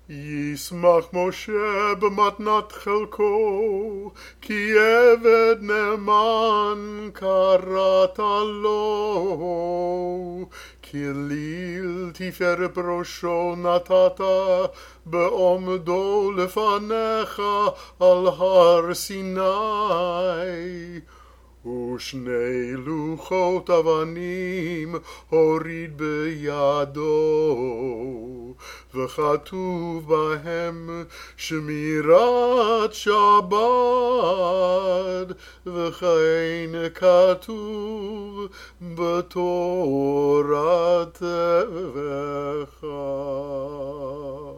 ישמח משה במתנת חלקו, כי עבד נאמן קראת לו. כליל תפארת בראשו נתת, בעומדו לפניך על הר סיני. ושני לוחות אבנים הוריד בידו, וכתוב בהם שמירת שבת, וכן כתוב בתורתך.